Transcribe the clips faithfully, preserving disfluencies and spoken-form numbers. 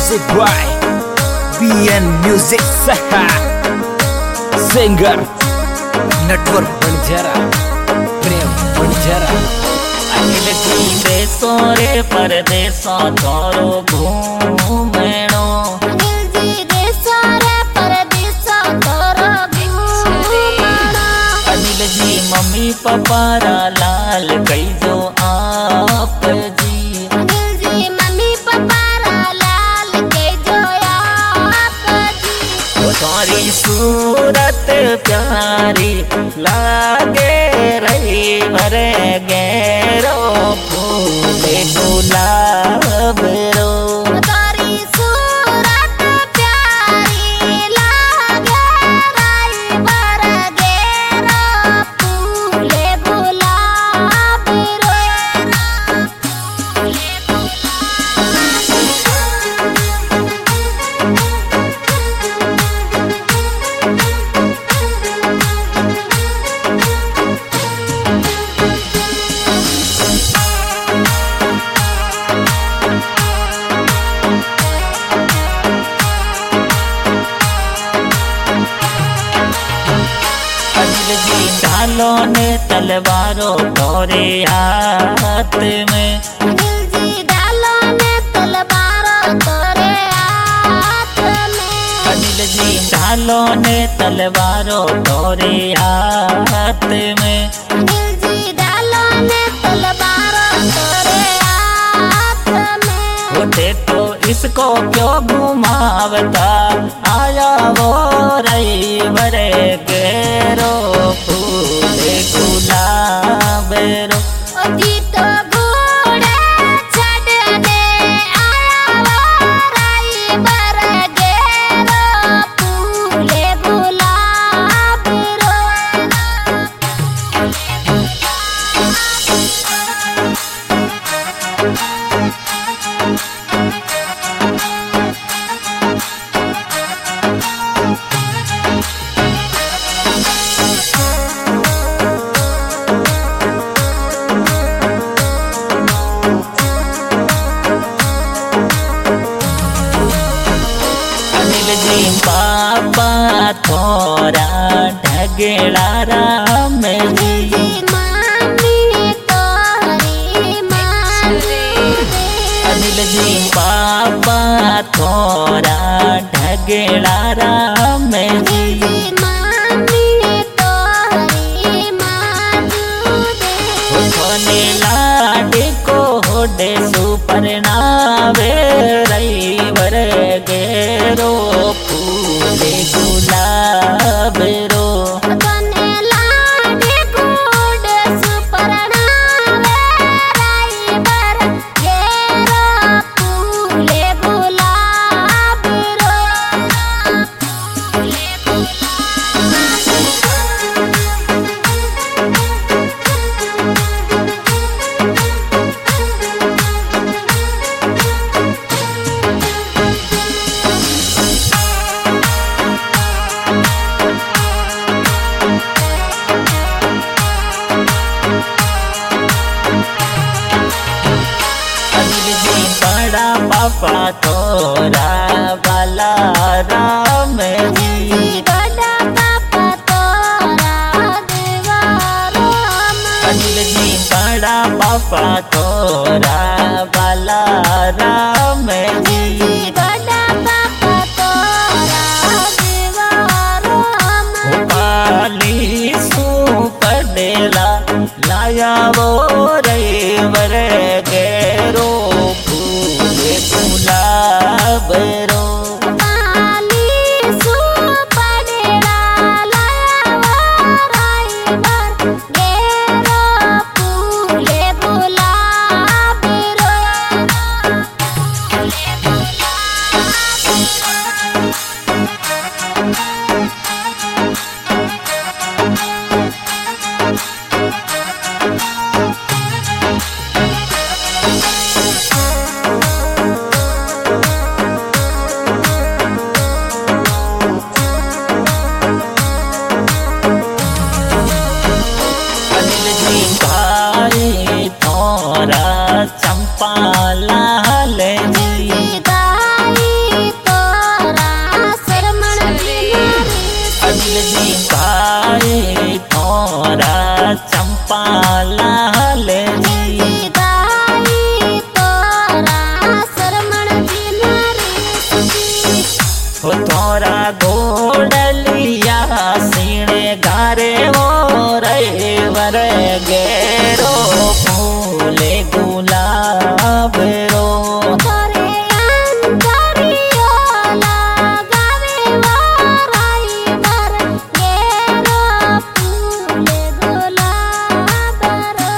Music by B N Music Saha Singer Network Banjara Prem Banjara Anil ji देशों रे परदेशों तोरो घूमणो अनिल जी देशों रे परदेशों तोरो घूमणो अनिल जी मम्मी पापा रा लाल कई जो आप जी अनिल जी मम्मी पापा रा लाल कई जो आप जी वो तुम्हारी सूरत प्यारी लागे रही भरे गैरो फूले गुलाब रो तारी सूरत प्यारी लागे राई भर गेरो फूले गुलाब रो फूले अनिल जी ढालों ने तलवारों तोरे हाथ में अनिल जी डालों ने तलवारों तोरे हाथ में अनिल जी ढालों ने तलवारों तोरे हाथ में अनिल जी डालों ने तलवारों तोरे हाथ में वो देखो इसको क्यों घुमावता आया वो रही भरे गेरो फूले गुलाब रो ओ जी तो बूढ़े छड़ दे आया वो राई भर गेरो फूले गुलाब रो अनिल जी पापा थोड़ा ढगेला राम जी मामी तोरी मानी अनिल जी पापा थोड़ा ढगेला राम जी मामी तोरी मानू दे सोने लाड को होडे सुपरनावे रही वर गेरो फूले गुलाब रो तने लाडे गुड सुपरनावे राई बर गेरो फूले गुलाब रो फूले अनिल जी बड़ा पापा तोरा वाला राम जी बड़ा पापा तोरा दीवारो अनिल जी बड़ा पापा तोरा वाला राम जी बड़ा पापा तोरा दीवारो काली सू पडेला लाया वो रे वर गेरो फूले गुलाब रो काली सू पडेला लाया राई बर गेरो फूले गुलाब तोरा गोडलिया सीणे गारे वो रे वर गेरो फूले गुलाब रो तोरे अंतरियो लगावे वराई बर गेरो फूले गुलाब रो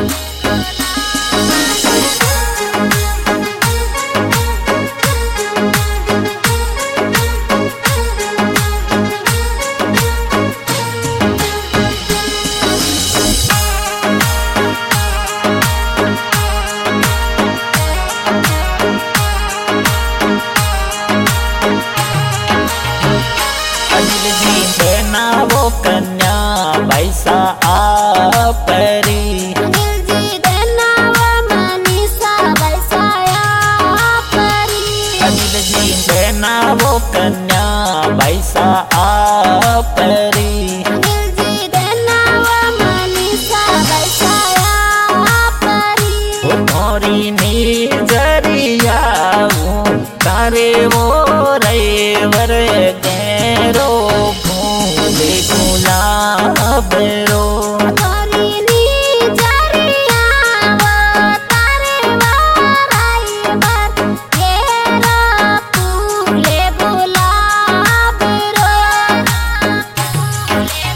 अनिल जी देना वो कन्या पैसा आपरी अनिल जी देना वो मनीषा बरसाया परी अनिल जी देना वो कन्या पैसा आपरी अनिल जी देना वो मनीषा बरसाया परी तोरी नीजरिया तारे वो रेवर गेरो फूले गुलाब रो तोरी नीजरिया वो तारे वराई बर गेरो फूले गुलाब रो फूले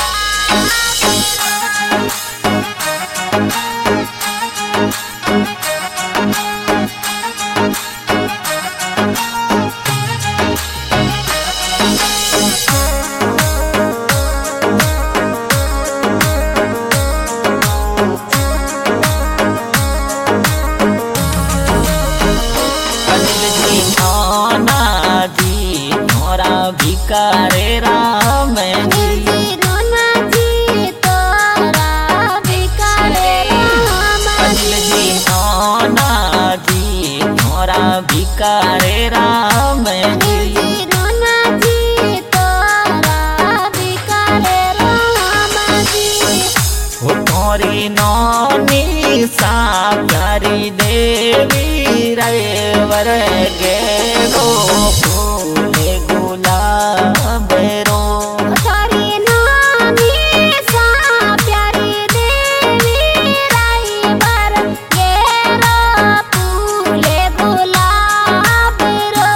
अनिल जी नाना जी तोरा भिकारे राम जी जी रोना जी तोरा बिकारे राम अनिल जी नाना जी तोरा भिकारे राम जी जी रोना जी तोरा बिकारे राम जी तोरी नानी सा प्यारी देवी रेवर गेरो फूले गुलाब रो तोरी नानी सा प्यारी देवी राई बर गेरो फूले गुलाब रो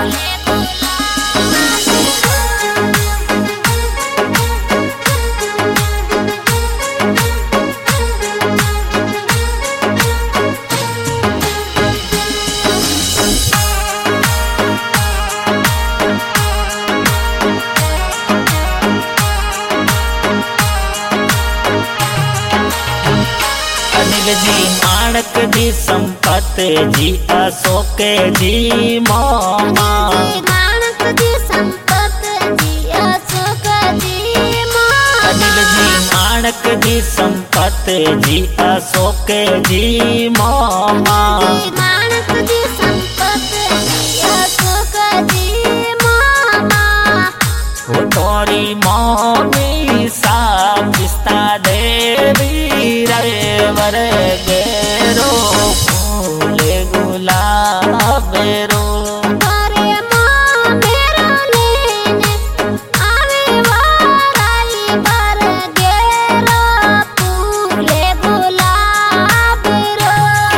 अनिल जी माणक जी संपत जी अशोक जी मामा जी नानक जी संपत जी अशोक जी मामा अनिल जी माणक जी संपत जी अशोक जी मामा जी नानक जी संपत जी अशोक जी मामा तोरी मामी सा पिस्ता देवी रेवर गेरो फूले गुलाब रो तोरे माँ मेरो लेने आवे वराई बर गेरो फूले गुलाब रो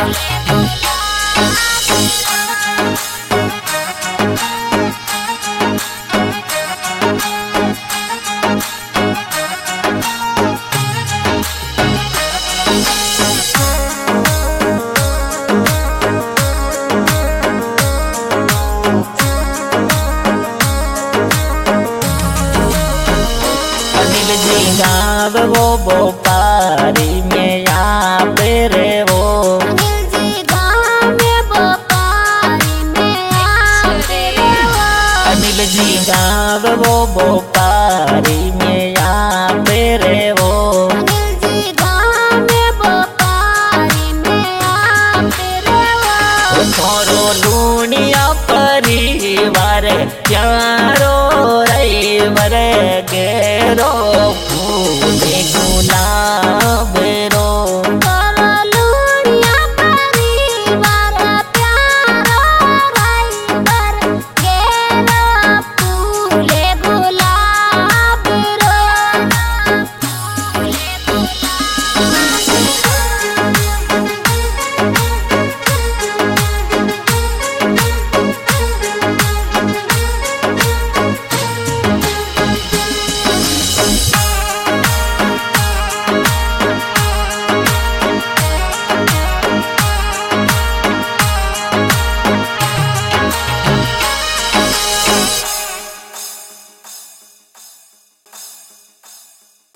अनिल जी गाव वो बोपारी में यहाँ पे रे वो अनिल जी गाँव में बोपारी में आवे रो अनिल जी गाव वो बोपारी में यहाँ पे रे वो अनिल जी गाँव में बोपारी में आवे रो थोरो लूनिया परिवार प्यारो रेवर गेरो फूले गुलाब रो तोरो लूनिया परिवार प्यारो राई बर गेरो